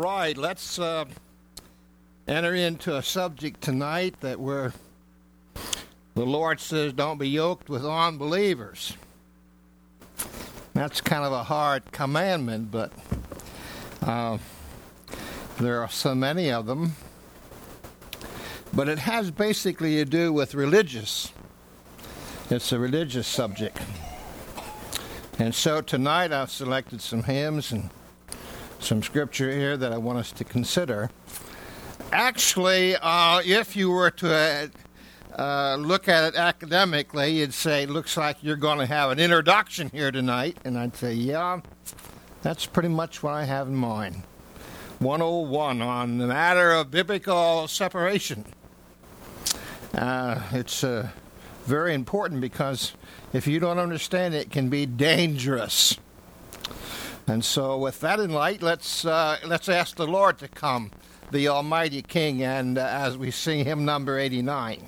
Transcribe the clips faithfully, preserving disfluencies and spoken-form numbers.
right, let's uh, enter into a subject tonight that we're, the Lord says, don't be yoked with unbelievers. That's kind of a hard commandment, but uh, there are so many of them. But it has basically to do with religious. It's a religious subject. And so tonight I've selected some hymns and some scripture here that I want us to consider. Actually, uh, if you were to uh, uh, look at it academically, you'd say, it looks like you're going to have an introduction here tonight. And I'd say, yeah, that's pretty much what I have in mind. one oh one on the matter of biblical separation. Uh, it's uh, very important because if you don't understand it, it can be dangerous. And so with that in light, let's uh, let's ask the Lord to come, the Almighty King, and uh, as we sing hymn number eighty-nine.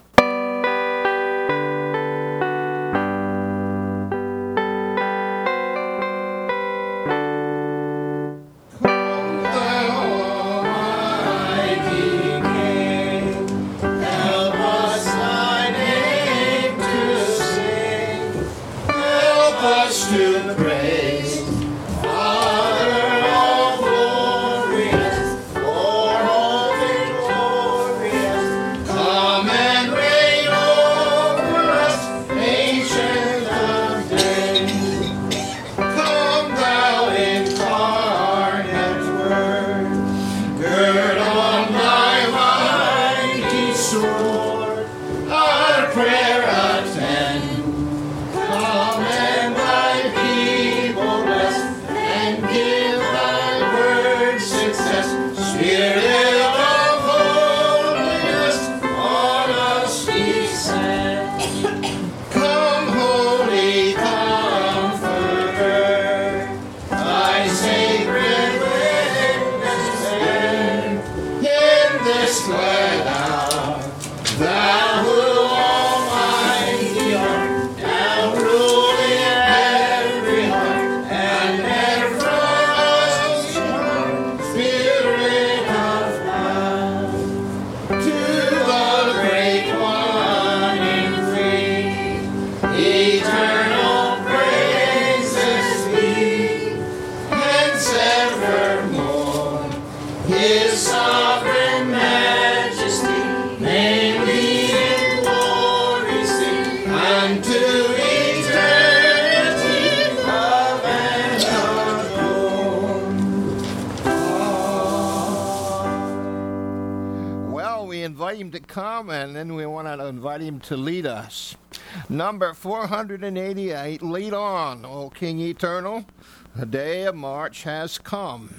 Come, and then we want to invite him to lead us. Number four hundred eighty-eight, lead on, O King Eternal, the day of March has come.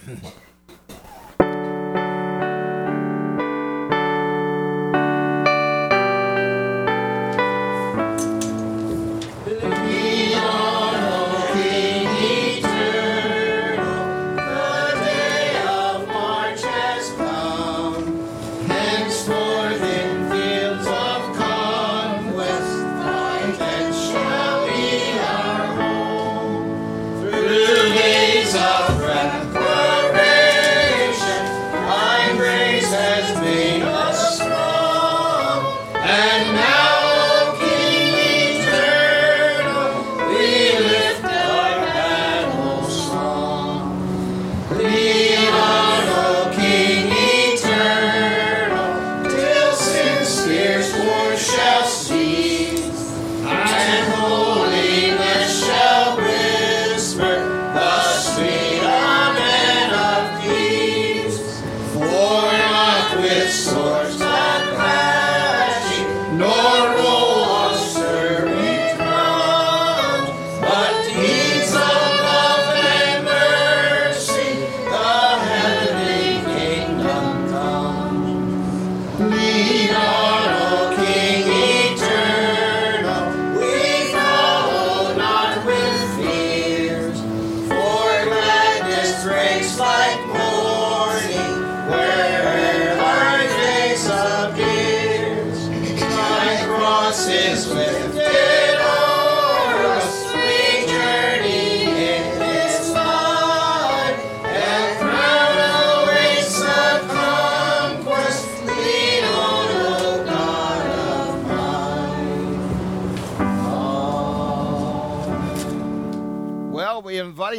Days of wrath,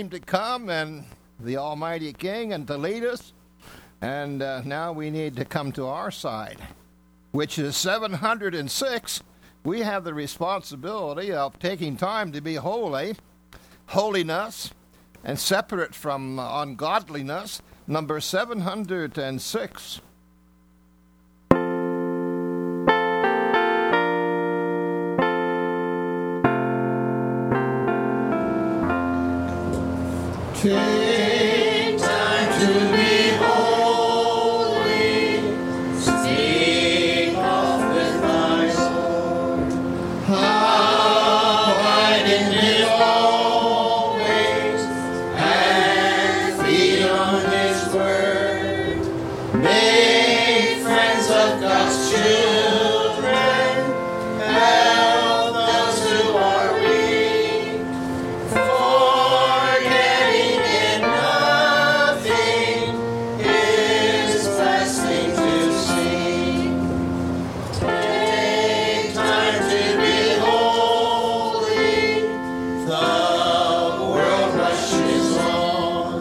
time to come and the Almighty King and to lead us. And uh, now we need to come to our side, which is seven hundred six. We have the responsibility of taking time to be holy, holiness, and separate from ungodliness. Number seven hundred six. Take time to be holy, stay off with thy soul. Abide in Him always, and feed on His word. Make friends of God's children, help those who are weak. Forgetting in nothing is blessing to see. Take time to be holy. The world rushes on.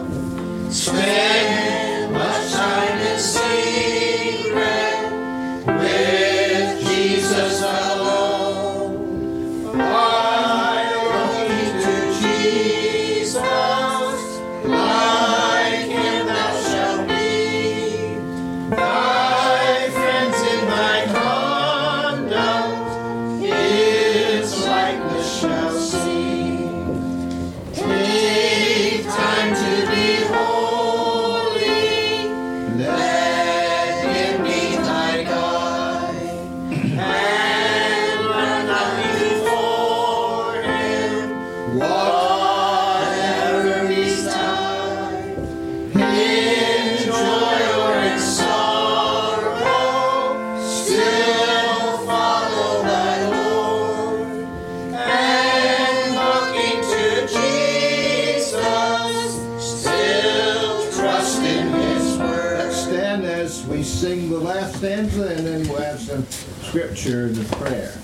Spend much time in secret with Jesus alone. By looking to Jesus, like Him thou shalt be. Thy friends in thy conduct His likeness shall see. Take time to be holy. Let Him be thy guide. And run not before Him, whatever betide. In joy or in sorrow, still follow thy Lord. And looking to Jesus, still trust in His word. Let's stand as we sing the last stanza, and then we'll have some scripture and prayer.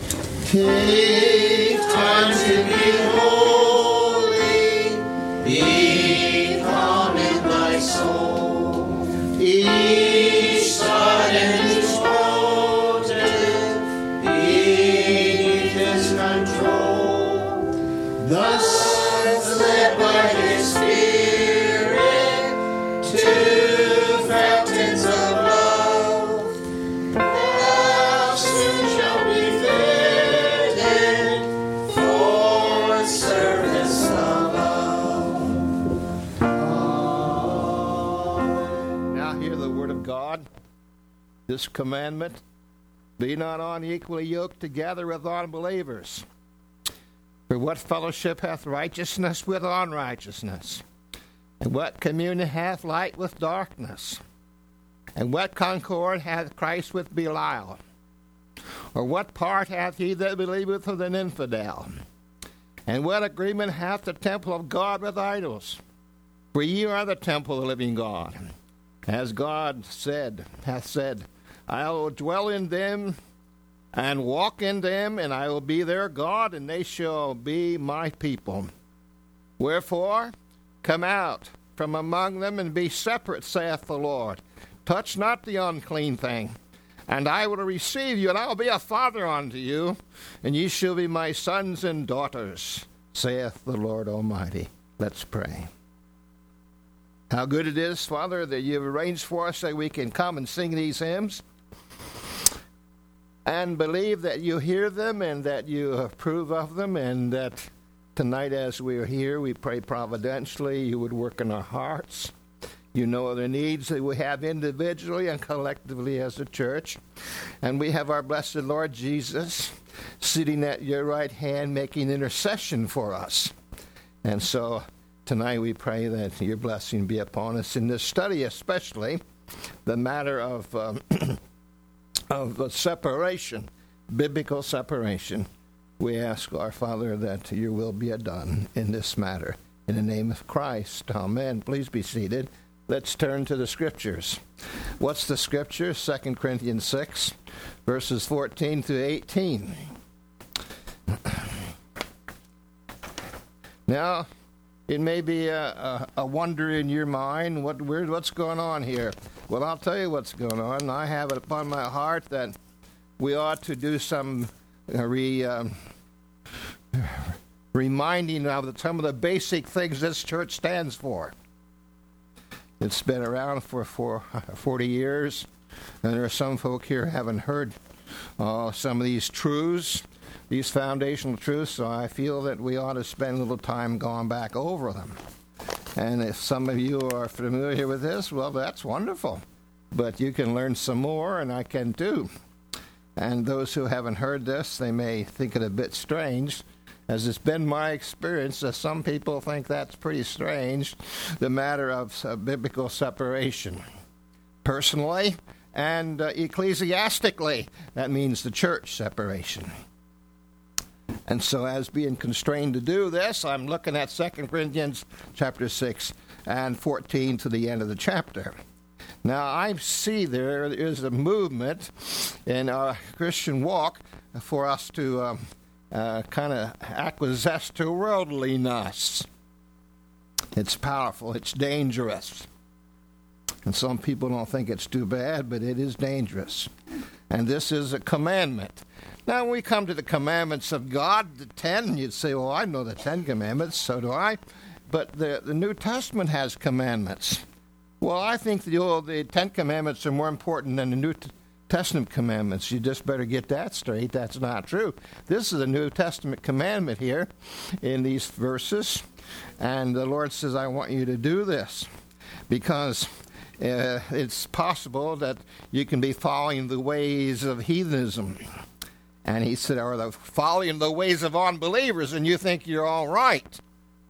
Take time to be holy, be calm in thy soul. Each thought and each motive beneath His control. Thus led by His Spirit to fountains of love, thou soon shalt be fitted for service above. Now hear the word of God. This commandment: be not unequally yoked together with unbelievers. For what fellowship hath righteousness with unrighteousness? And what communion hath light with darkness? And what concord hath Christ with Belial? Or what part hath he that believeth with an infidel? And what agreement hath the temple of God with idols? For ye are the temple of the living God. As God said, hath said, I will dwell in them and walk in them, and I will be their God, and they shall be my people. Wherefore, come out from among them and be separate, saith the Lord. Touch not the unclean thing, and I will receive you, and I will be a father unto you, and ye shall be my sons and daughters, saith the Lord Almighty. Let's pray. How good it is, Father, that you've arranged for us that we can come and sing these hymns and believe that you hear them and that you approve of them, and that tonight as we are here, we pray providentially you would work in our hearts. You know the needs that we have individually and collectively as a church. And we have our blessed Lord Jesus sitting at your right hand making intercession for us. And so tonight we pray that your blessing be upon us in this study, especially the matter of um, of uh, separation, biblical separation. We ask our Father that your will be done in this matter. In the name of Christ, amen. Please be seated. Let's turn to the Scriptures. What's the Scripture? Second Corinthians six, verses fourteen through eighteen. Now, It may be a, a, a wonder in your mind, what weird, what's going on here? Well, I'll tell you what's going on. I have it upon my heart that we ought to do some uh, re, um, reminding of the, some of the basic things this church stands for. It's been around for, for forty years, and there are some folk here who haven't heard uh, some of these truths, these foundational truths, so I feel that we ought to spend a little time going back over them. And if some of you are familiar with this, well, that's wonderful. But you can learn some more, and I can too. And those who haven't heard this, they may think it a bit strange, as it's been my experience that some people think that's pretty strange, the matter of uh, biblical separation. Personally and uh, ecclesiastically, that means the church separation. And so as being constrained to do this, I'm looking at Second Corinthians chapter six and fourteen to the end of the chapter. Now, I see there is a movement in our Christian walk for us to um, uh, kind of acquiesce to worldliness. It's powerful. It's dangerous. And some people don't think it's too bad, but it is dangerous. And this is a commandment. Now, when we come to the commandments of God, the ten, you'd say, well, I know the Ten Commandments, so do I. But the, the New Testament has commandments. Well, I think the, old, the Ten Commandments are more important than the New Testament commandments. You just better get that straight. That's not true. This is a New Testament commandment here in these verses. And the Lord says, I want you to do this because uh, it's possible that you can be following the ways of heathenism. And he said, or the following the ways of unbelievers, and you think you're all right.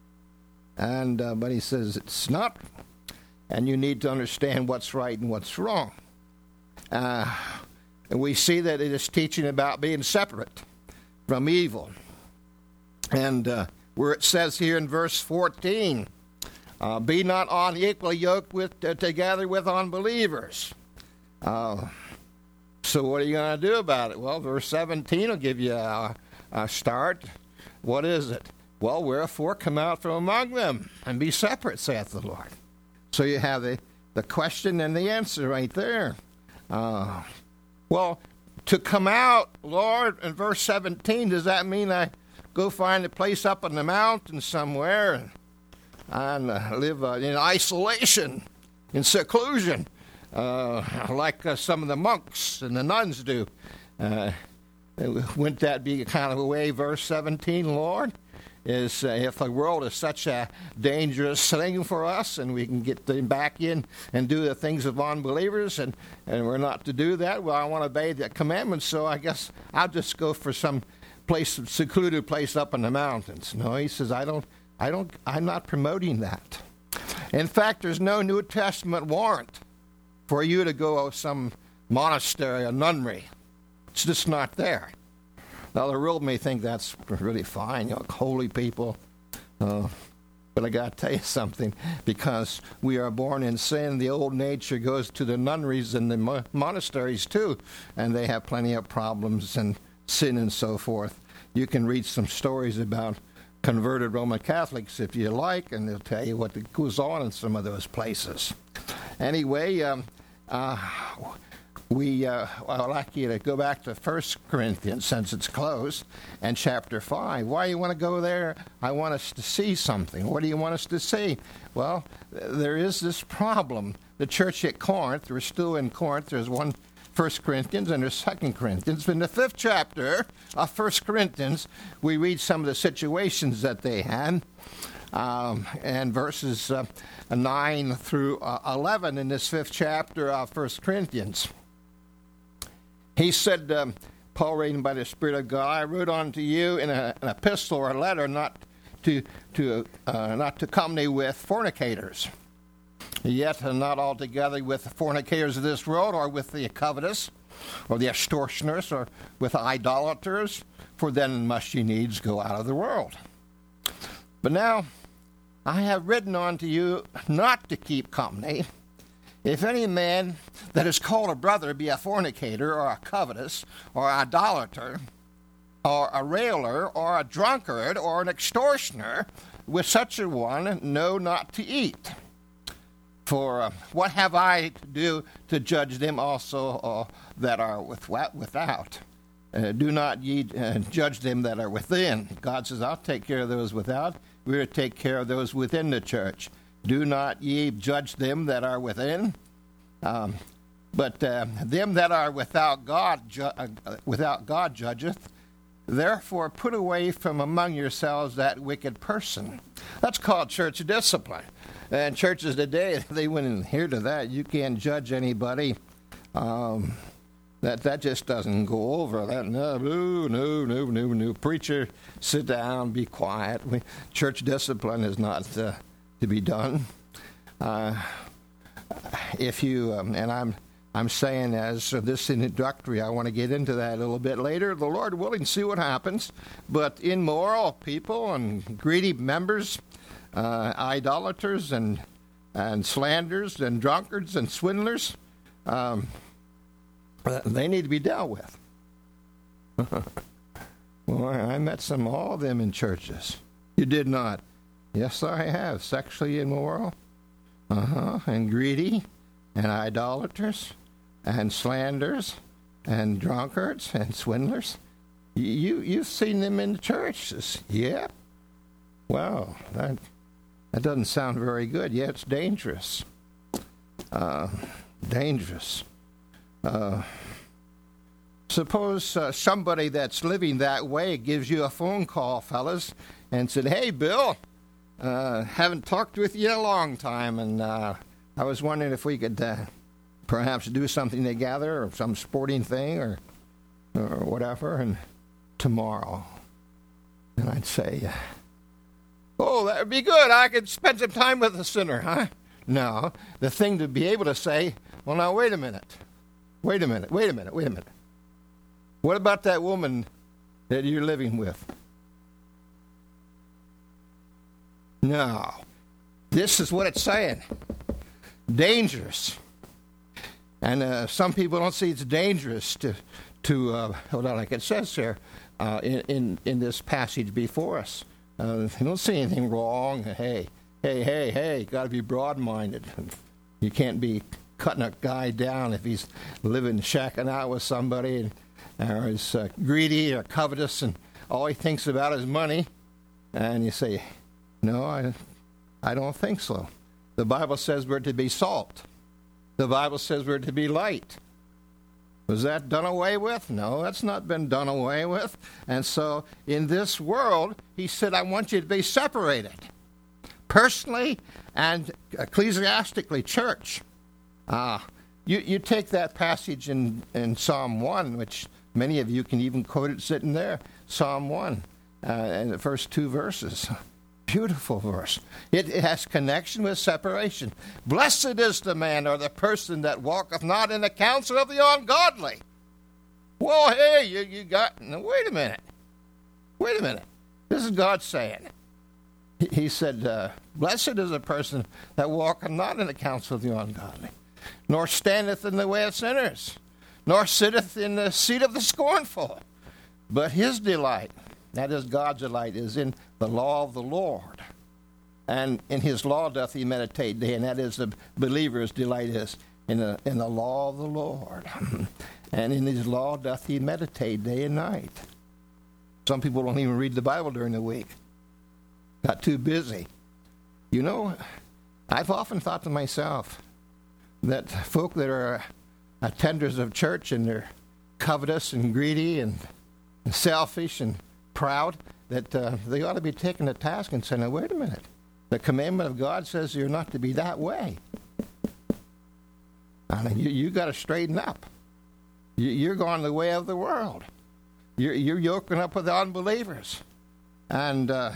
And uh, but he says it's not, and you need to understand what's right and what's wrong. Uh, and we see that it is teaching about being separate from evil. And uh, where it says here in verse fourteen, uh, be not unequally yoked with uh, together with unbelievers. Uh, So what are you going to do about it? Well, verse seventeen will give you a, a start. What is it? Well, wherefore come out from among them and be separate, saith the Lord. So you have the, the question and the answer right there. Uh, well, to come out, Lord, in verse seventeen, does that mean I go find a place up in the mountain somewhere and, and uh, live uh, in isolation, in seclusion? Uh, like uh, some of the monks and the nuns do. Uh, wouldn't that be kind of a way, verse seventeen, Lord? Is uh, if the world is such a dangerous thing for us and we can get them back in and do the things of unbelievers and, and we're not to do that, well, I want to obey the commandments, so I guess I'll just go for some place, secluded place up in the mountains. No, he says, I don't, I don't, I'm not promoting that. In fact, there's no New Testament warrant for you to go to some monastery or nunnery. It's just not there. Now, the world may think that's really fine, you know, holy people. Uh, but I got to tell you something. Because we are born in sin, the old nature goes to the nunneries and the mo- monasteries too. And they have plenty of problems and sin and so forth. You can read some stories about converted Roman Catholics if you like, and they'll tell you what goes on in some of those places. Anyway, um, uh, we uh, I'd like you to go back to First Corinthians, since it's closed, and chapter five. Why do you want to go there? I want us to see something. What do you want us to see? Well, there is this problem. The church at Corinth, we're still in Corinth, there's one First Corinthians and there's Second Corinthians. In the fifth chapter of First Corinthians, we read some of the situations that they had. Um, and verses uh, nine through uh, eleven in this fifth chapter of First Corinthians. He said, um, Paul, reading by the Spirit of God, I wrote unto you in a, an epistle or a letter not to to uh, not to company with fornicators, yet not altogether with the fornicators of this world, or with the covetous, or the extortioners, or with idolaters, for then must ye needs go out of the world. But now I have written unto you not to keep company, if any man that is called a brother be a fornicator, or a covetous, or an idolater, or a railer, or a drunkard, or an extortioner, with such a one know not to eat. For uh, what have I to do to judge them also uh, that are with, without? Uh, do not ye uh, judge them that are within. God says, I'll take care of those without. We're to take care of those within the church. Do not ye judge them that are within. Um, but uh, them that are without God, ju- uh, without God judgeth. Therefore put away from among yourselves that wicked person. That's called church discipline. And churches today, they wouldn't adhere to that. You can't judge anybody. Um, that that just doesn't go over. That no, no, no, no, no, no. Preacher, sit down, be quiet. We, church discipline is not uh, to be done. Uh, if you um, and I'm I'm saying as uh, this introductory, I want to get into that a little bit later. The Lord willing, see what happens. But immoral people and greedy members. Uh, idolaters and and slanders and drunkards and swindlers, um, they need to be dealt with. Well, I met some all of them in churches. You did not? Yes, I have. Sexually immoral, uh-huh, and greedy, and idolaters, and slanders, and drunkards, and swindlers. You you've seen them in the churches? Yeah. Wow, that. That doesn't sound very good. Yeah, it's dangerous. Uh, dangerous. Uh, suppose uh, somebody that's living that way gives you a phone call, fellas, and said, hey, Bill, uh, haven't talked with you in a long time, and uh, I was wondering if we could uh, perhaps do something together or some sporting thing or, or whatever, and tomorrow. And I'd say... oh, that would be good. I could spend some time with the sinner, huh? No. The thing to be able to say, well, now, wait a minute. Wait a minute. Wait a minute. Wait a minute. What about that woman that you're living with? No. This is what it's saying. Dangerous. And uh, some people don't see it's dangerous to, to uh, hold on, like it says here uh, in, in, in this passage before us. Uh, you don't see anything wrong. Hey, hey, hey, hey, got to be broad-minded. You can't be cutting a guy down if he's living, shacking out with somebody, and, or is uh, greedy or covetous, and all he thinks about is money. And you say, no, I, I don't think so. The Bible says we're to be salt. The Bible says we're to be light. Was that done away with? No, that's not been done away with. And so in this world, he said, I want you to be separated. Personally and ecclesiastically, church. Uh, you, you take that passage in, in Psalm one, which many of you can even quote it sitting there. Psalm one, uh, and the first two verses. Beautiful verse. It, it has connection with separation. Blessed is the man or the person that walketh not in the counsel of the ungodly. Well, hey, you, you got... Now, wait a minute. Wait a minute. This is God saying. He, he said, uh, blessed is the person that walketh not in the counsel of the ungodly, nor standeth in the way of sinners, nor sitteth in the seat of the scornful. But his delight, that is God's delight, is in the law of the Lord. And in his law doth he meditate day, and that is the believer's delight is in the, in the law of the Lord. And in his law doth he meditate day and night. Some people don't even read the Bible during the week. Got too busy. You know, I've often thought to myself that folk that are attenders of church and they're covetous and greedy and, and selfish and proud, that uh, they ought to be taking to task and saying, now, wait a minute. The commandment of God says you're not to be that way. I mean, you you got to straighten up. You, you're going the way of the world. You're, you're yoking up with the unbelievers. And uh,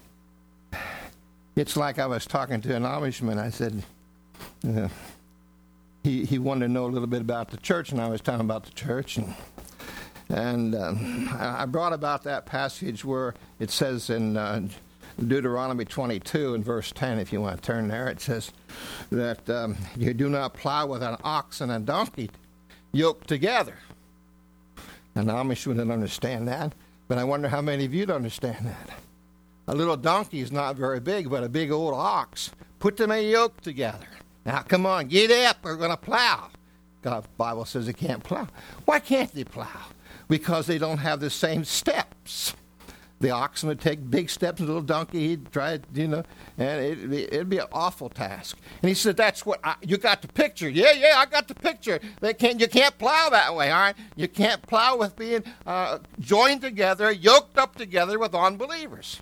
it's like I was talking to an Amishman. I said, uh, he, he wanted to know a little bit about the church, and I was telling him about the church. And And um, I brought about that passage where it says in uh, Deuteronomy twenty-two and verse ten, if you want to turn there, it says that um, you do not plow with an ox and a donkey yoked together. And Amish wouldn't understand that, but I wonder how many of you would understand that. a little donkey is not very big, but a big old ox. Put them in a yoke together. Now, come on, get up. We're going to plow. God's Bible says they can't plow. Why can't they plow? Because they don't have the same steps. The oxen would take big steps, and the little donkey, he'd try it, you know, and it'd be, it'd be an awful task. And he said, that's what, I, you got the picture. Yeah, yeah, I got the picture. They can't, you can't plow that way, all right? You can't plow with being uh, joined together, yoked up together with unbelievers.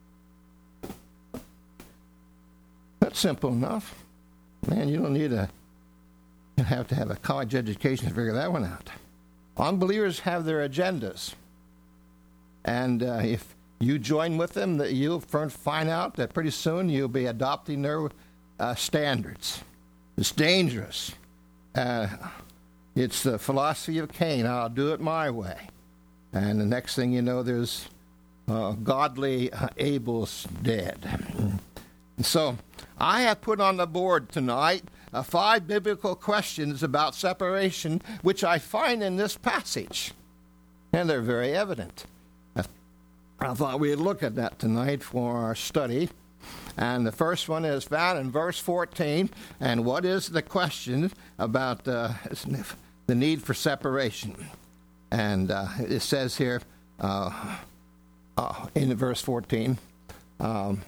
That's simple enough. Man, you don't need a, you have to have a college education to figure that one out. Unbelievers have their agendas. And uh, if you join with them, that you'll find out that pretty soon you'll be adopting their uh, standards. It's dangerous. Uh, it's the philosophy of Cain. I'll do it my way. And the next thing you know, there's uh, godly uh, Abel's dead. So I have put on the board tonight uh, five biblical questions about separation, which I find in this passage. And they're very evident. I thought we'd look at that tonight for our study. And the first one is found in verse fourteen. And what is the question about uh, the need for separation? And uh, it says here uh, uh, in verse fourteen, um,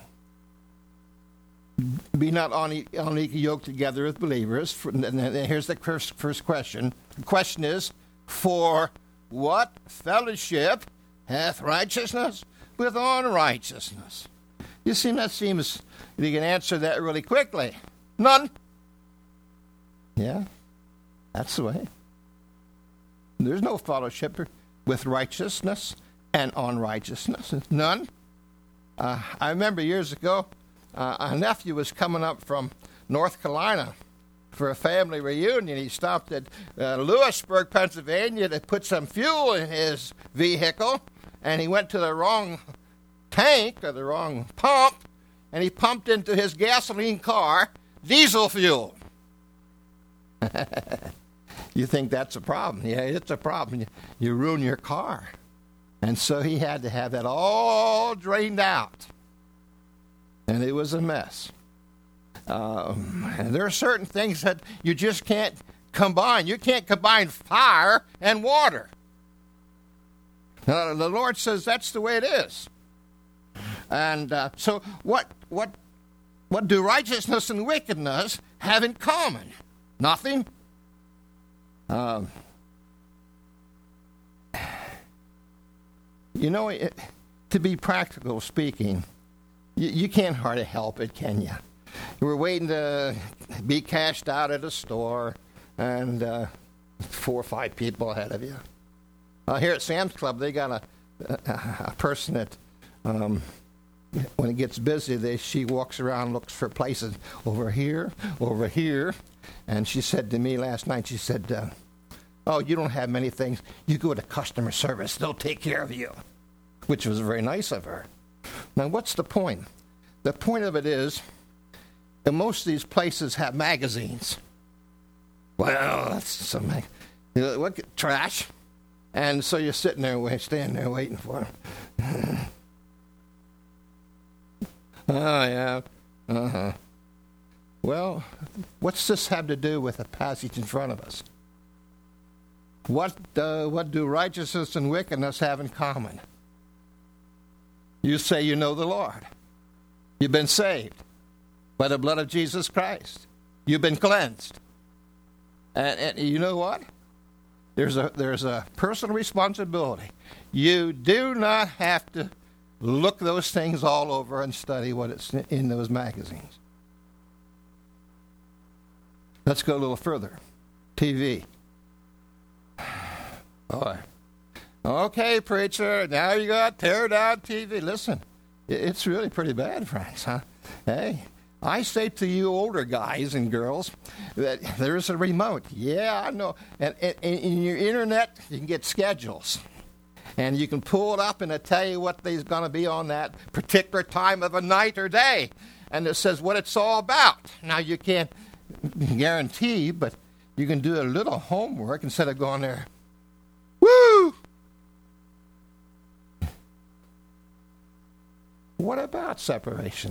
be not unequally yoked together with believers. And here's the first, first question. The question is, for what fellowship hath righteousness with unrighteousness? You see, that seems, you can answer that really quickly. None. Yeah, that's the way. There's no fellowship with righteousness and unrighteousness. None. Uh, I remember years ago, uh, a nephew was coming up from North Carolina for a family reunion. He stopped at uh, Lewisburg, Pennsylvania to put some fuel in his vehicle, and he went to the wrong tank or the wrong pump, and he pumped into his gasoline car diesel fuel. You think that's a problem? Yeah, it's a problem. You, you ruin your car. And so he had to have that all drained out. And it was a mess. Um, and there are certain things that you just can't combine. You can't combine fire and water. Uh, the Lord says that's the way it is. And uh, so what, what, what do righteousness and wickedness have in common? Nothing. Um, you know, it, to be practical speaking, you, you can't hardly help it, can you? You were waiting to be cashed out at a store, and uh, four or five people ahead of you. Uh, here at Sam's Club, they got a, a, a person that, um, when it gets busy, they, she walks around, looks for places over here, over here. And she said to me last night, she said, uh, oh, you don't have many things. You go to customer service. They'll take care of you, which was very nice of her. Now, what's the point? The point of it is that most of these places have magazines. Well, that's some you know, look at trash. And so you're sitting there, standing there waiting for them. Oh, yeah. Uh-huh. Well, what's this have to do with the passage in front of us? What uh, what do righteousness and wickedness have in common? You say you know the Lord. You've been saved by the blood of Jesus Christ. You've been cleansed. And, and you know what? There's a there's a personal responsibility. You do not have to look those things all over and study what it's in those magazines. Let's go a little further. T V. Boy. Okay, preacher, now you got tear down T V. Listen, it's really pretty bad, friends, huh? Hey, I say to you older guys and girls that there's a remote. Yeah, I know. And, and, and in your internet, you can get schedules. And you can pull it up and it'll tell you what there's going to be on that particular time of a night or day. And it says what it's all about. Now, you can't guarantee, but you can do a little homework instead of going there, woo! What about separation?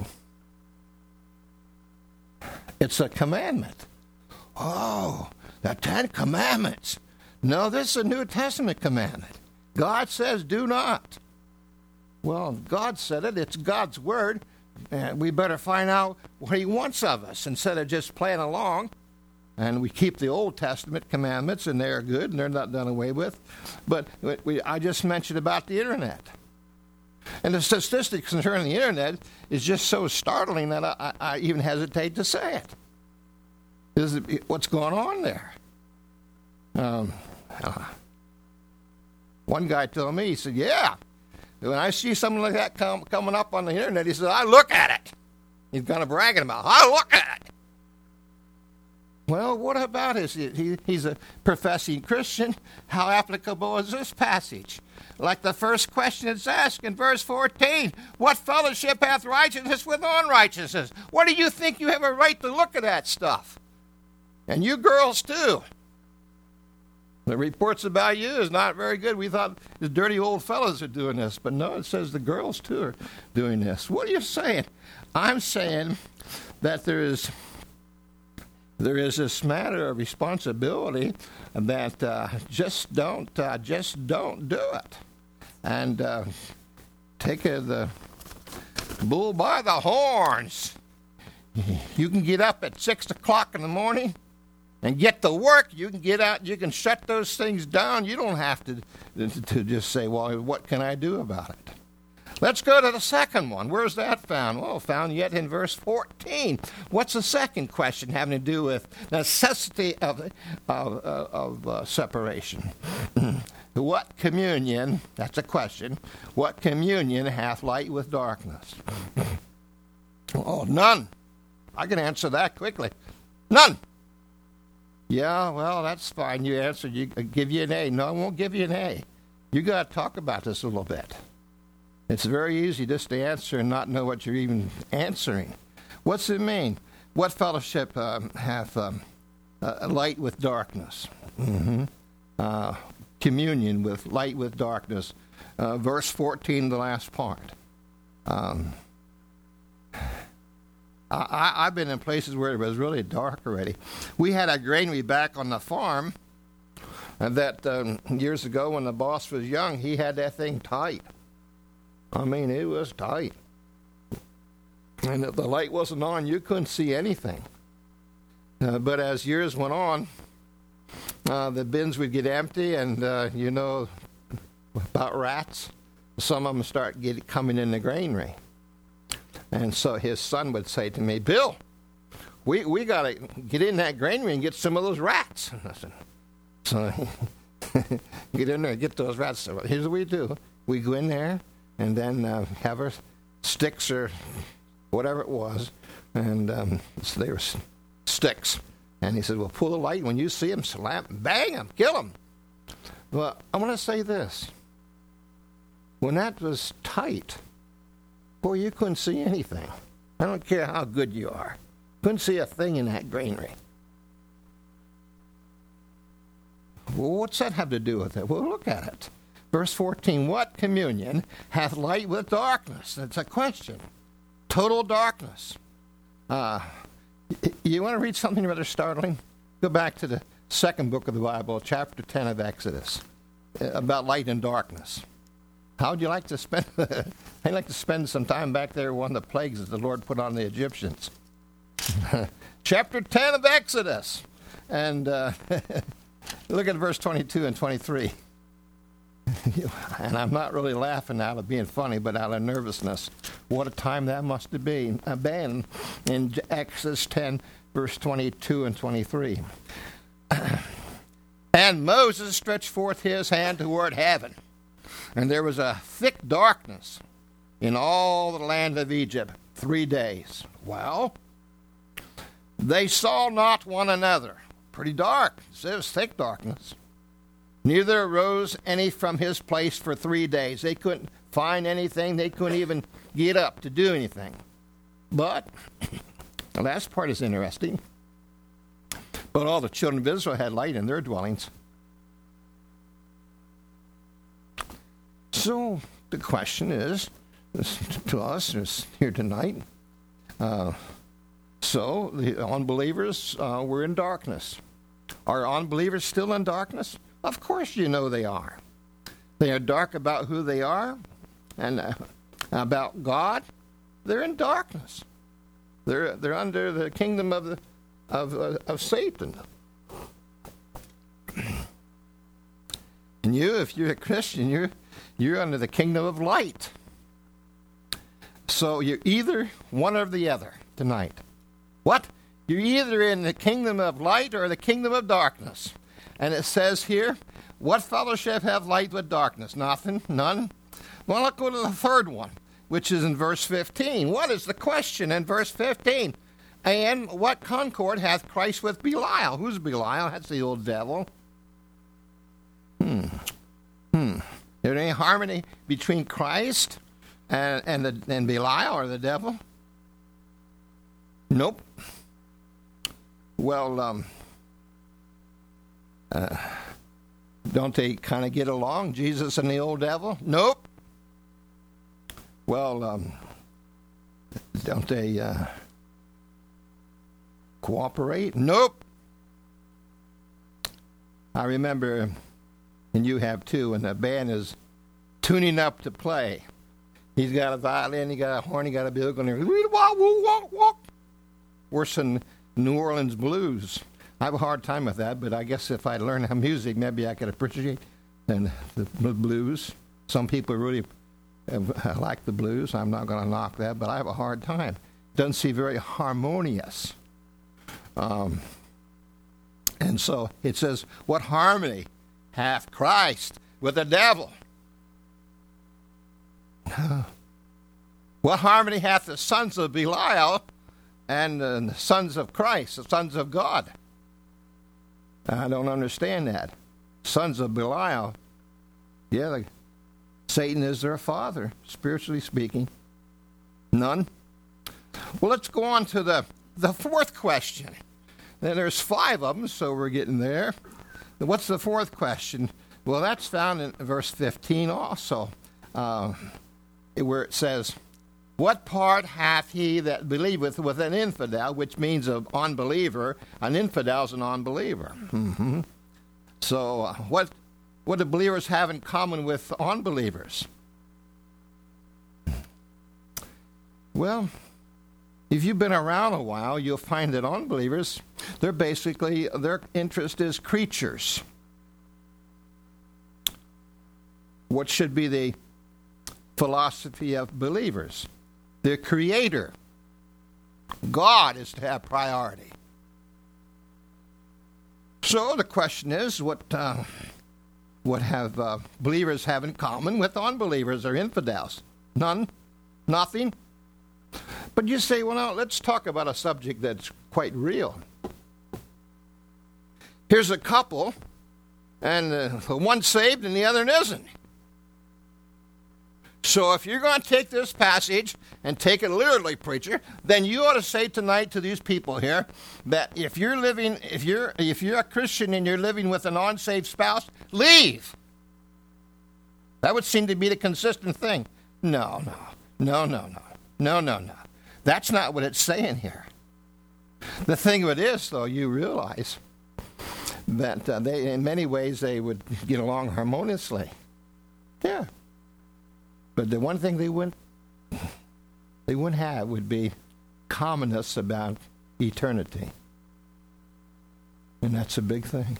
It's a commandment. Oh, the Ten Commandments. No, this is a New Testament commandment. God says do not. Well, God said it. It's God's word. And we better find out what he wants of us instead of just playing along. And we keep the Old Testament commandments, and they're good, and they're not done away with. But we, I just mentioned about the Internet. And the statistics concerning the Internet is just so startling that I, I even hesitate to say it. Is it what's going on there? Um, uh, one guy told me, he said, yeah, when I see something like that come, coming up on the Internet, he said, I look at it. He's kind of bragging about it. I look at it. Well, what about his, he, he's a professing Christian. How applicable is this passage? Like the first question it's asked in verse fourteen, what fellowship hath righteousness with unrighteousness? What do you think you have a right to look at that stuff? And you girls too. The reports about you is not very good. We thought the dirty old fellows are doing this, but no, it says the girls too are doing this. What are you saying? I'm saying that there is there is this matter of responsibility that uh, just don't uh, just don't do it, and uh, take uh, the bull by the horns. You can get up at six o'clock in the morning and get to work. You can get out. You can shut those things down. You don't have to to just say, "Well, what can I do about it?" Let's go to the second one. Where's that found? Well, found yet in verse fourteen. What's the second question having to do with necessity of of, uh, of uh, separation? What communion? That's a question. What communion hath light with darkness? Oh, none. I can answer that quickly. None. Yeah, well, that's fine. You answered. You I'll give you an A. No, I won't give you an A. You got to talk about this a little bit. It's very easy just to answer and not know what you're even answering. What's it mean? What fellowship um, hath um, uh, light with darkness? Mm-hmm. Uh, communion with light with darkness. Uh, verse fourteen, the last part. Um, I, I've been in places where it was really dark already. We had a granary back on the farm that um, years ago when the boss was young, he had that thing tight. I mean, it was tight. And if the light wasn't on, you couldn't see anything. Uh, but as years went on, uh, the bins would get empty, and uh, you know about rats. Some of them start get, coming in the granary. And so his son would say to me, Bill, we we got to get in that granary and get some of those rats. And I said, so get in there and get those rats. So here's what we do. We go in there, and then uh, have our sticks or whatever it was, and um, so they were sticks. And he said, well, pull the light. When you see them, slam, bang them, kill them. Well, I want to say this. When that was tight, boy, you couldn't see anything. I don't care how good you are. Couldn't see a thing in that granary. Well, what's that have to do with it? Well, look at it. Verse fourteen, what communion hath light with darkness? That's a question. Total darkness. Uh, you want to read something rather startling? Go back to the second book of the Bible, chapter ten of Exodus, about light and darkness. How would you like to spend, I'd like to spend some time back there, one of the plagues that the Lord put on the Egyptians. Chapter ten of Exodus. And uh, look at verse twenty-two and twenty-three. And I'm not really laughing out of being funny, but out of nervousness. What a time that must have been, uh, been in Exodus ten, verse twenty-two and twenty-three. And Moses stretched forth his hand toward heaven, and there was a thick darkness in all the land of Egypt three days. Well, they saw not one another. Pretty dark. It was thick darkness. Neither arose any from his place for three days. They couldn't find anything. They couldn't even get up to do anything. But the last part is interesting. But all the children of Israel had light in their dwellings. So the question is, to us here tonight. Uh, so the unbelievers uh, were in darkness. Are unbelievers still in darkness? Of course you know they are. They are dark about who they are and uh, about God. They're in darkness. They're they're under the kingdom of the of uh, of Satan. And you, if you're a Christian, you're you're under the kingdom of light. So you're either one or the other tonight. What? You're either in the kingdom of light or the kingdom of darkness. And it says here, what fellowship have light with darkness? Nothing, none. Well, let's go to the third one, which is in verse fifteen. What is the question in verse fifteen? And what concord hath Christ with Belial? Who's Belial? That's the old devil. Hmm. Hmm. Is there any harmony between Christ and and, the, and Belial or the devil? Nope. Well, um, uh, don't they kind of get along, Jesus and the old devil? Nope. Well, um, don't they uh, cooperate? Nope. I remember, and you have too, when the band is tuning up to play. He's got a violin, he got a horn, he got a bugle, and they're worse than New Orleans blues. I have a hard time with that, but I guess if I learn music, maybe I could appreciate the, the blues. Some people really uh, like the blues. I'm not going to knock that, but I have a hard time. Doesn't seem very harmonious. Um, and so it says, what harmony hath Christ with the devil? What harmony hath the sons of Belial and the sons of Christ, the sons of God? I don't understand that. Sons of Belial, yeah, like Satan is their father, spiritually speaking. None. Well, let's go on to the, the fourth question. Then there's five of them, so we're getting there. What's the fourth question? Well, that's found in verse fifteen also, uh, where it says, what part hath he that believeth with an infidel, which means an unbeliever? An infidel is an unbeliever. Mm-hmm. So uh, what, what do believers have in common with unbelievers? Well, if you've been around a while, you'll find that unbelievers, they're basically, their interest is creatures. What should be the philosophy of believers? The Creator. God is to have priority. So the question is, what uh, what have uh, believers have in common with unbelievers or infidels? None? Nothing? But you say, well, now let's talk about a subject that's quite real. Here's a couple, and uh, the one's saved and the other isn't. So if you're going to take this passage and take it literally, preacher, then you ought to say tonight to these people here that if you're living, if you're if you're a Christian and you're living with an unsaved spouse, leave. That would seem to be the consistent thing. No, no, no, no, no, no, no, no. That's not what it's saying here. The thing of it is, though, you realize that uh, they, in many ways, they would get along harmoniously. Yeah. But the one thing they wouldn't they wouldn't have would be commonness about eternity. And that's a big thing.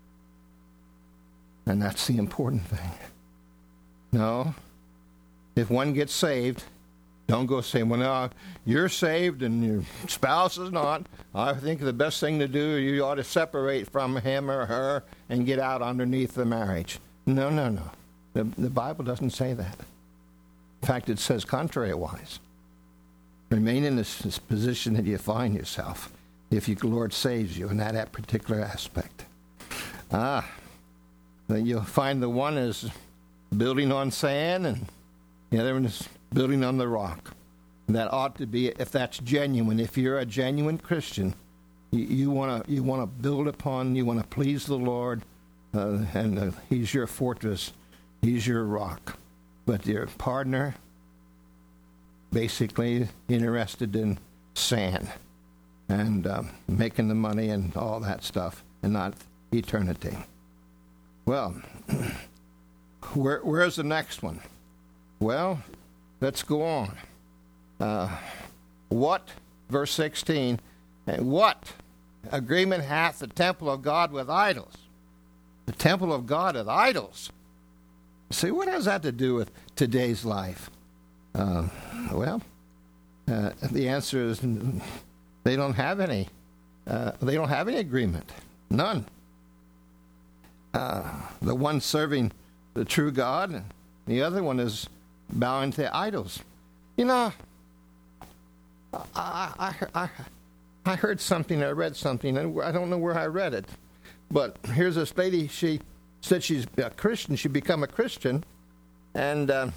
And that's the important thing. No. If one gets saved, don't go say, well, no, you're saved and your spouse is not. I think the best thing to do, you ought to separate from him or her and get out underneath the marriage. No, no, no. The, the Bible doesn't say that. In fact, it says contrary-wise. Remain in this, this position that you find yourself if you, the Lord saves you in that, that particular aspect. Ah, then you'll find the one is building on sand and the other one is building on the rock. And that ought to be, if that's genuine, if you're a genuine Christian, you want to you want to build upon, you want to please the Lord, uh, and uh, He's your fortress, He's your rock. But your partner, basically interested in sand and um, making the money and all that stuff, and not eternity. Well, where, where's the next one? Well, let's go on. Uh, what, verse sixteen, what agreement hath the temple of God with idols? The temple of God with idols. See, what has that to do with today's life? Uh, well, uh, the answer is they don't have any. Uh, they don't have any agreement. None. Uh, the one serving the true God, and the other one is bowing to idols. You know, I, I, I, I heard something, I read something, and I don't know where I read it, but here's this lady, she said she's a Christian, she become a Christian, and uh,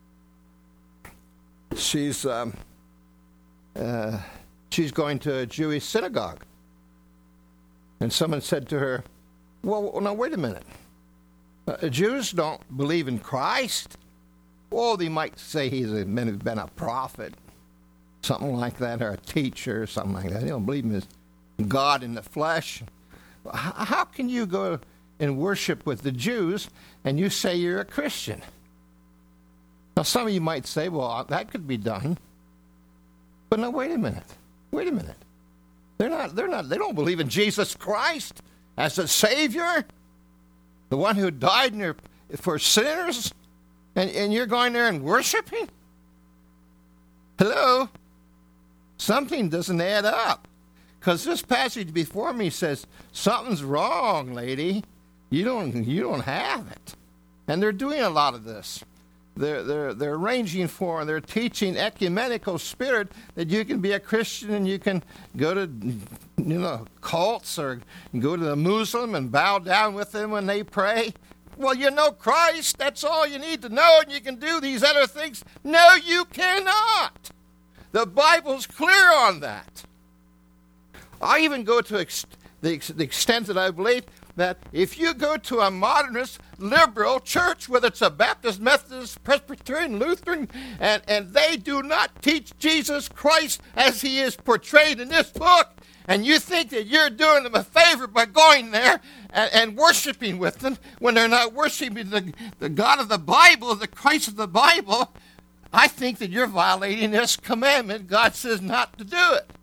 she's um, uh, she's going to a Jewish synagogue. And someone said to her, well, now wait a minute. Uh, Jews don't believe in Christ. Well, they might say he's a, been a prophet, something like that, or a teacher, or something like that. They don't believe him as God in the flesh. How, how can you go and worship with the Jews and you say you're a Christian? Now, some of you might say, well, that could be done. But no, wait a minute. Wait a minute. They're not, they're not, they don't believe in Jesus Christ as a Savior, the one who died in your, for sinners, and, and you're going there and worshiping? Hello? Something doesn't add up. Because this passage before me says, something's wrong, lady. You don't, you don't have it. And they're doing a lot of this. They're, they're, they're arranging for and they're teaching ecumenical spirit that you can be a Christian and you can go to, you know, cults or go to the Muslim and bow down with them when they pray. Well, you know Christ. That's all you need to know, and you can do these other things. No, you cannot. The Bible's clear on that. I even go to ex- the, ex- the extent that I believe that if you go to a modernist, liberal church, whether it's a Baptist, Methodist, Presbyterian, Lutheran, and, and they do not teach Jesus Christ as he is portrayed in this book, and you think that you're doing them a favor by going there and, and worshiping with them when they're not worshiping the, the God of the Bible, the Christ of the Bible, I think that you're violating this commandment. God says not to do it.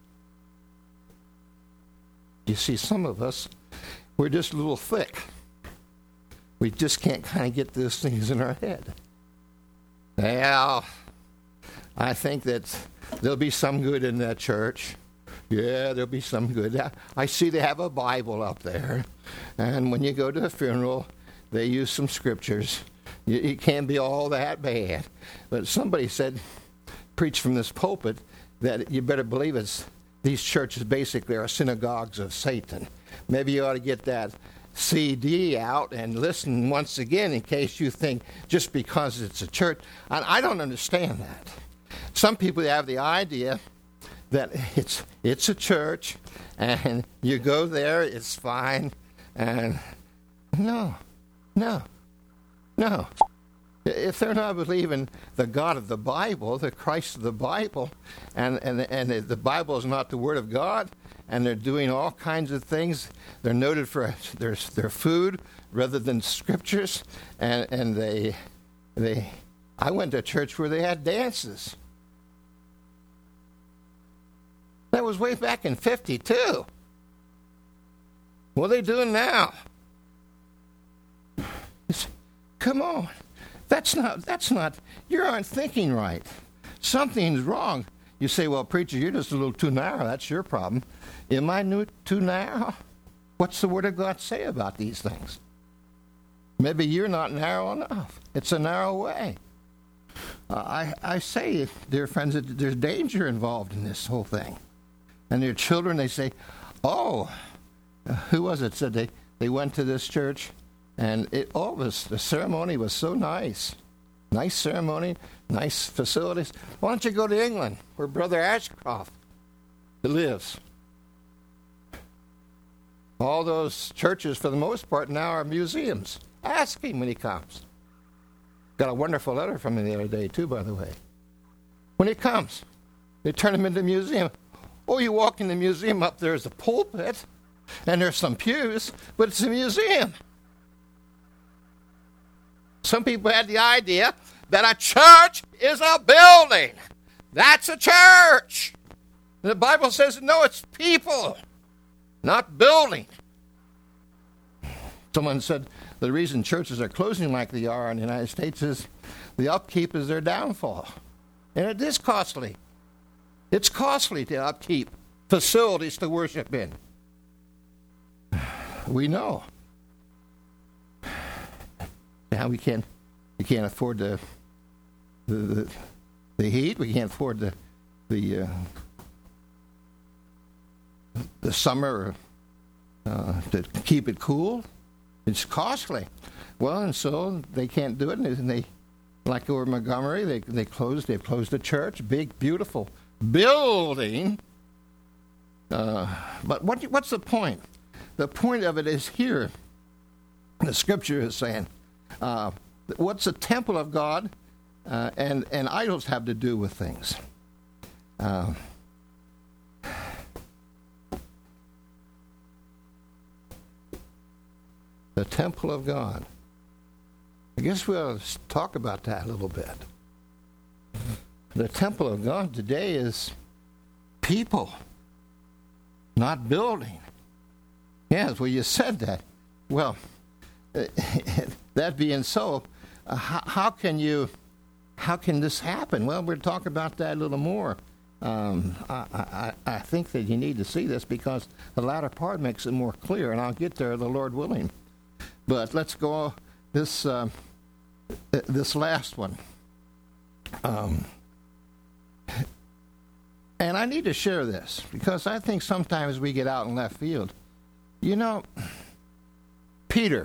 You see, some of us, we're just a little thick. We just can't kind of get those things in our head. Well, I think that there'll be some good in that church. Yeah, there'll be some good. I see they have a Bible up there. And when you go to a funeral, they use some scriptures. It can't be all that bad. But somebody said, preach from this pulpit, that you better believe it's these churches basically are synagogues of Satan. Maybe you ought to get that C D out and listen once again in case you think just because it's a church. And I don't understand that. Some people have the idea that it's it's a church and you go there, it's fine. And no, no, no. If they're not believing the God of the Bible, the Christ of the Bible, and, and, and the Bible is not the Word of God, and they're doing all kinds of things, they're noted for their, their food rather than scriptures, and, and they, they, I went to a church where they had dances. That was way back in fifty-two. What are they doing now? It's, come on. That's not, that's not, you aren't thinking right. Something's wrong. You say, well, preacher, you're just a little too narrow. That's your problem. Am I new, too narrow? What's the Word of God say about these things? Maybe you're not narrow enough. It's a narrow way. Uh, I, I say, dear friends, that there's danger involved in this whole thing. And their children, they say, oh, uh, who was it said they, they went to this church? And it all was, the ceremony was so nice. Nice ceremony, nice facilities. Why don't you go to England, where Brother Ashcroft lives? All those churches, for the most part, now are museums. Ask him when he comes. Got a wonderful letter from him the other day, too, by the way. when it comes. They turn them into a museum. Oh, you walk in the museum, up there's a pulpit, and there's some pews, but it's a museum. Some people had the idea that a church is a building. That's a church. And the Bible says, no, it's people, not building. Someone said the reason churches are closing like they are in the United States is the upkeep is their downfall. And it is costly. It's costly to upkeep facilities to worship in. We know. Now we can't, we can't afford the, the, the, the heat. We can't afford the, the, uh, the summer uh, to keep it cool. It's costly. Well, and so they can't do it, and they, like over Montgomery, they they closed. They closed the church, big, beautiful building. Uh, but what what's the point? The point of it is here. The Scripture is saying, uh, what's the temple of God, uh, and and idols have to do with things. Uh, The temple of God. I guess we'll talk about that a little bit. The temple of God today is people, not building. Yes, well, you said that. Well, that being so, uh, how, how can you, how can this happen? Well, we'll talk about that a little more. Um, I, I, I think that you need to see this because the latter part makes it more clear, and I'll get there, the Lord willing. But let's go this uh, this last one. Um, and I need to share this because I think sometimes we get out in left field. You know, Peter,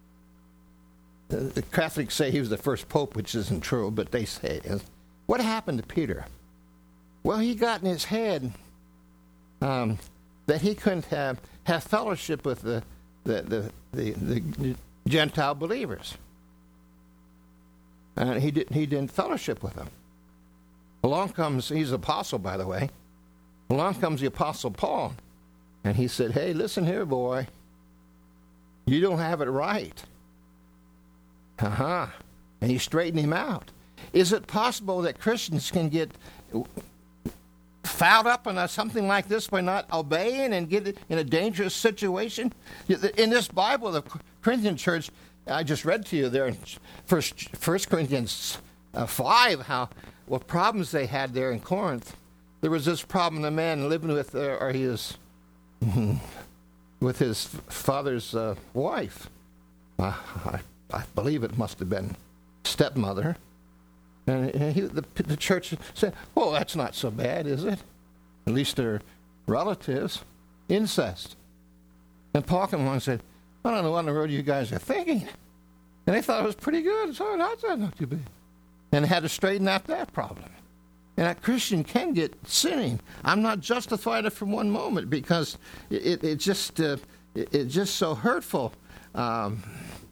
the Catholics say he was the first pope, which isn't true, but they say it is. What happened to Peter? Well, he got in his head um, that he couldn't have, have fellowship with the The, the the the Gentile believers, and he didn't he didn't fellowship with them. Along comes he's an apostle, by the way. Along comes the Apostle Paul, and he said, "Hey, listen here, boy. You don't have it right." Uh huh. And he straightened him out. Is it possible that Christians can get fouled up in a, something like this by not obeying and get in a dangerous situation? In this Bible, the Corinthian church, I just read to you there in First, First Corinthians uh, five, how what problems they had there in Corinth. There was this problem: the man living with uh, or his with his father's uh, wife. Uh, I, I believe it must have been stepmother. And he, the, the church said, well, that's not so bad, is it? At least they're relatives. Incest. And Paul came along and said, I don't know what in the world you guys are thinking. And they thought it was pretty good. So that's not too bad. And they had to straighten out that problem. And a Christian can get sinning. I'm not justified it for one moment because it, it, it just uh, it, it's just so hurtful. Um,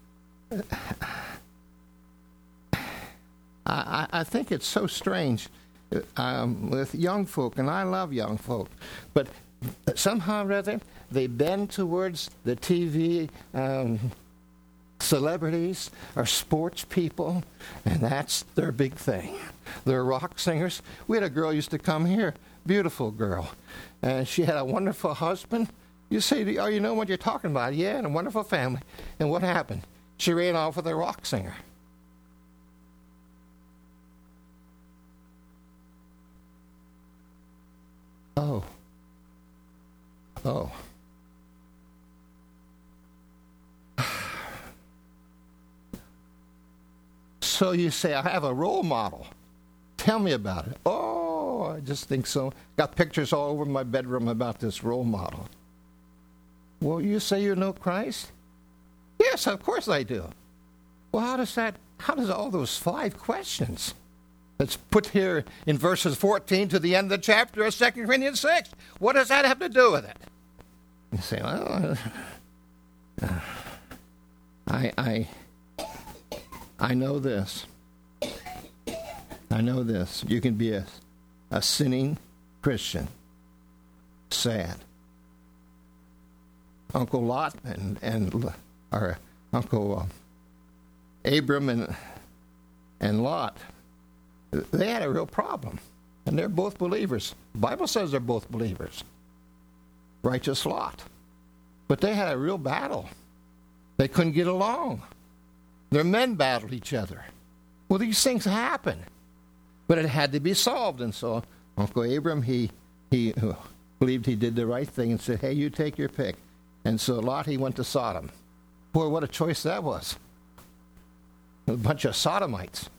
I, I think it's so strange um, with young folk, and I love young folk, but somehow or other they bend towards the T V um, celebrities or sports people, and that's their big thing. They're rock singers. We had a girl used to come here, beautiful girl, and she had a wonderful husband. You say, oh, you know what you're talking about? Yeah, and a wonderful family. And what happened? She ran off with a rock singer. Oh. Oh. So you say, I have a role model. Tell me about it. Oh, I just think so. Got pictures all over my bedroom about this role model. Well, you say you know Christ? Yes, of course I do. Well, how does that, how does all those five questions that's put here in verses fourteen to the end of the chapter of Second Corinthians six, what does that have to do with it? You say, well, uh, I, I, I know this. I know this. You can be a a sinning Christian. Sad. Uncle Lot and, and our Uncle uh, Abram and, and Lot, they had a real problem. And they're both believers. The Bible says they're both believers. Righteous Lot. But they had a real battle. They couldn't get along. Their men battled each other. Well, these things happen. But it had to be solved. And so Uncle Abram, he, he believed he did the right thing and said, hey, you take your pick. And so Lot, he went to Sodom. Boy, what a choice that was. A bunch of Sodomites.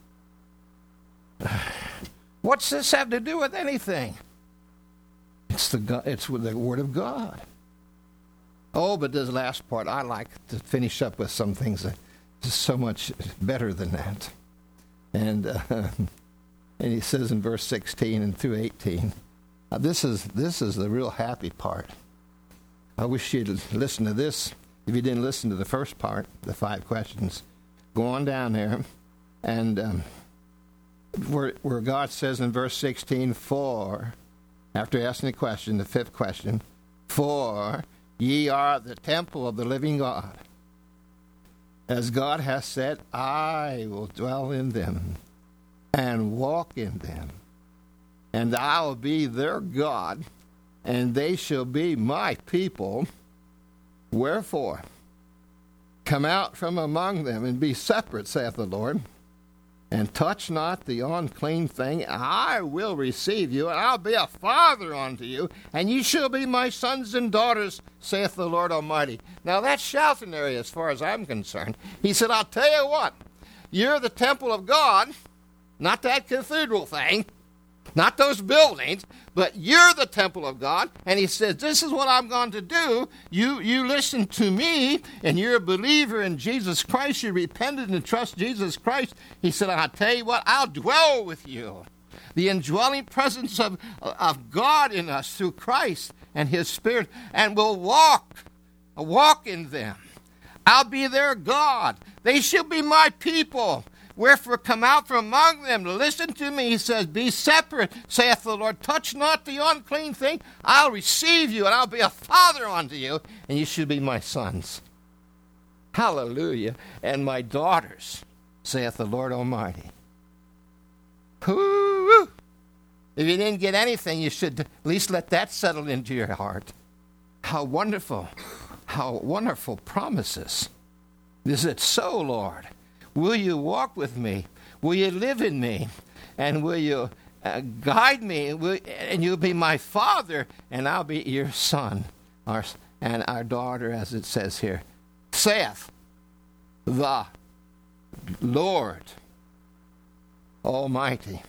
What's this have to do with anything? It's the it's with the Word of God. Oh, but this last part, I like to finish up with some things that is so much better than that. And uh, and he says in verse sixteen and through eighteen, uh, this is this is the real happy part. I wish you'd listen to this. If you didn't listen to the first part, the five questions, go on down there, and um, where, where God says in verse sixteen, for, after asking the question, the fifth question, for ye are the temple of the living God. As God has said, I will dwell in them and walk in them, and I will be their God, and they shall be my people. Wherefore, come out from among them and be separate, saith the Lord, and touch not the unclean thing. I will receive you, and I'll be a father unto you, and ye shall be my sons and daughters, saith the Lord Almighty. Now that's shouting area as far as I'm concerned. He said, I'll tell you what, you're the temple of God, not that cathedral thing, not those buildings, but you're the temple of God. And he says, this is what I'm going to do. You you listen to me, and you're a believer in Jesus Christ. You repented and trust Jesus Christ. He said, I'll tell you what, I'll dwell with you. The indwelling presence of, of God in us through Christ and his Spirit, and we'll walk, walk in them. I'll be their God. They shall be my people. Wherefore come out from among them, listen to me. He says, be separate, saith the Lord. Touch not the unclean thing. I'll receive you, and I'll be a father unto you, and you should be my sons. Hallelujah. And my daughters, saith the Lord Almighty. Whoo! If you didn't get anything, you should at least let that settle into your heart. How wonderful, how wonderful promises. Is it so, Lord? Will you walk with me? Will you live in me? And will you uh, guide me? Will, and you'll be my father, and I'll be your son, our, and our daughter, as it says here. Saith the Lord Almighty.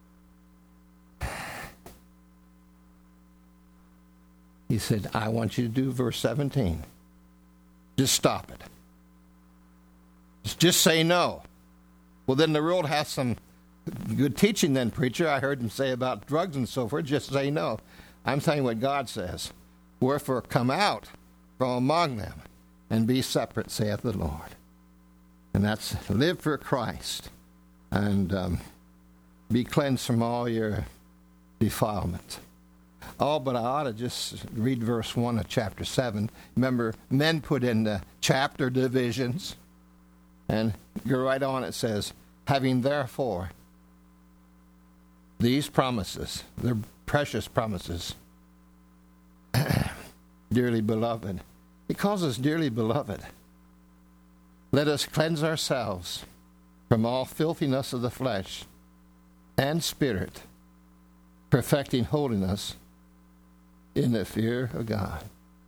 He said, I want you to do verse seventeen. Just stop it. Just say no. Well, then the world has some good teaching then, preacher. I heard him say about drugs and so forth. Just say no. I'm saying what God says. Wherefore come out from among them and be separate, saith the Lord. And that's live for Christ and um, be cleansed from all your defilement. Oh, but I ought to just read verse one of chapter seven. Remember, men put in the chapter divisions. And go right on, it says, having therefore these promises, they're precious promises, dearly beloved. He calls us dearly beloved. Let us cleanse ourselves from all filthiness of the flesh and spirit, perfecting holiness in the fear of God.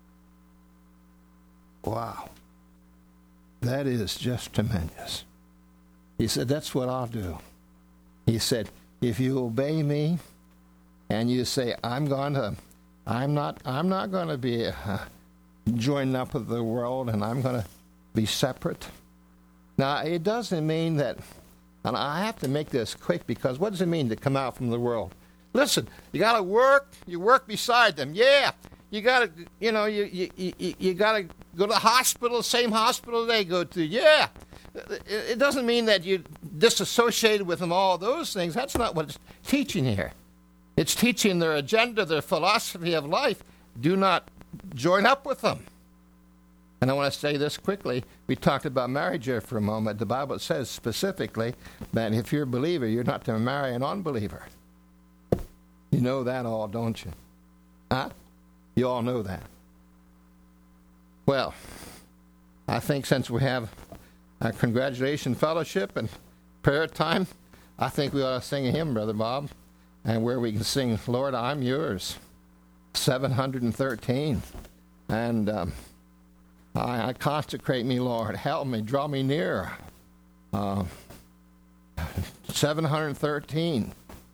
Wow. That is just tremendous. He said, that's what I'll do. He said, if you obey me and you say, I'm going to, I'm not, I'm not going to be uh, joined up with the world, and I'm going to be separate. Now, it doesn't mean that, and I have to make this quick, because what does it mean to come out from the world? Listen, you got to work, you work beside them. Yeah. You got to, you know, you you, you, you got to go to the hospital, same hospital they go to. Yeah. It doesn't mean that you disassociated with them, all those things. That's not what it's teaching here. It's teaching their agenda, their philosophy of life. Do not join up with them. And I want to say this quickly. We talked about marriage here for a moment. The Bible says specifically that if you're a believer, you're not to marry an unbeliever. You know that all, don't you? Huh? You all know that. Well, I think since we have a congratulation fellowship and prayer time, I think we ought to sing a hymn, Brother Bob, and where we can sing, Lord, I'm yours, seven hundred thirteen. And um, I, I consecrate me, Lord. Help me, draw me near. Uh, seven hundred thirteen.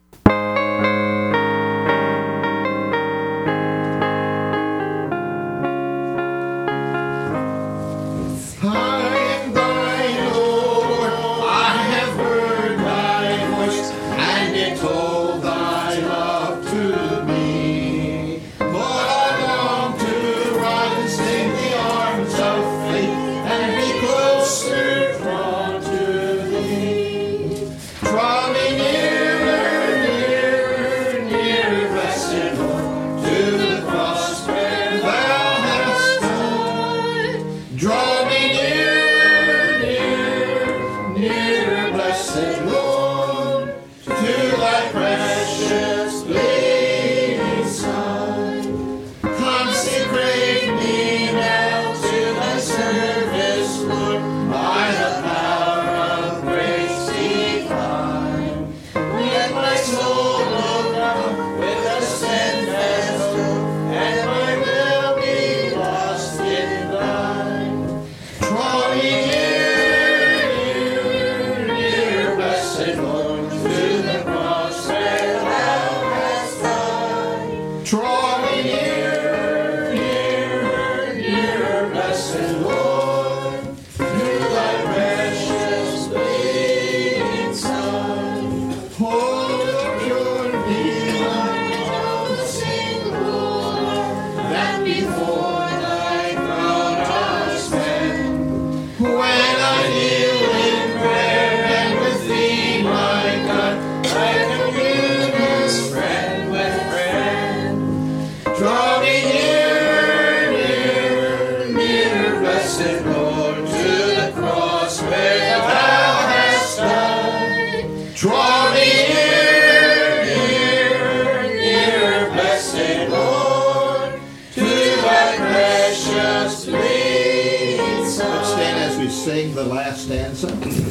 Sing the last stanza.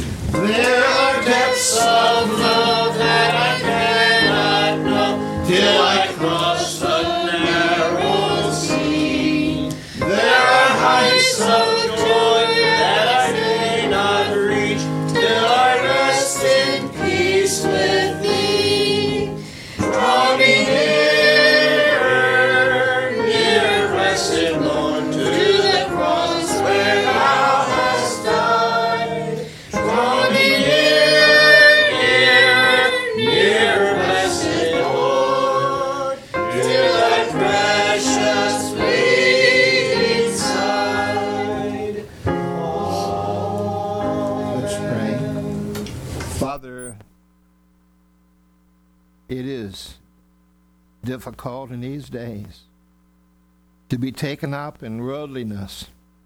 There are depths of love that I cannot know till I cross the narrow sea. There are heights of joy that I may not reach till I rest in peace with thee. Draw me nearer, nearer, blessed Lord, to the cross where thou difficult in these days to be taken up in worldliness,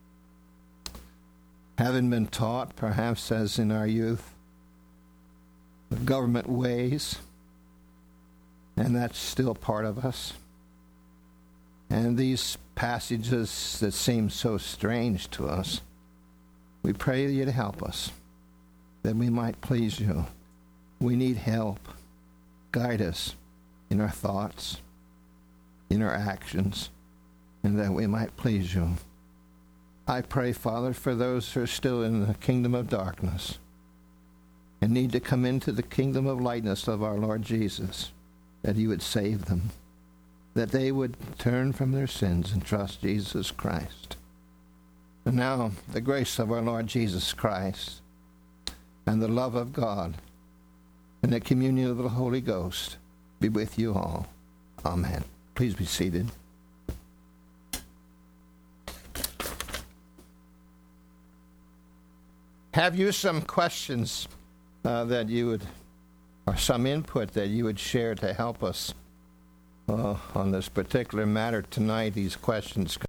having been taught, perhaps as in our youth, the government ways, and that's still part of us. And these passages that seem so strange to us, we pray you to help us, that we might please you. We need help. Guide us in our thoughts, in our actions, and that we might please you. I pray, Father, for those who are still in the kingdom of darkness and need to come into the kingdom of lightness of our Lord Jesus, that you would save them, that they would turn from their sins and trust Jesus Christ. And now, the grace of our Lord Jesus Christ and the love of God and the communion of the Holy Ghost be with you all. Amen. Please be seated. Have you some questions uh, that you would, or some input that you would share to help us uh, on this particular matter tonight. These questions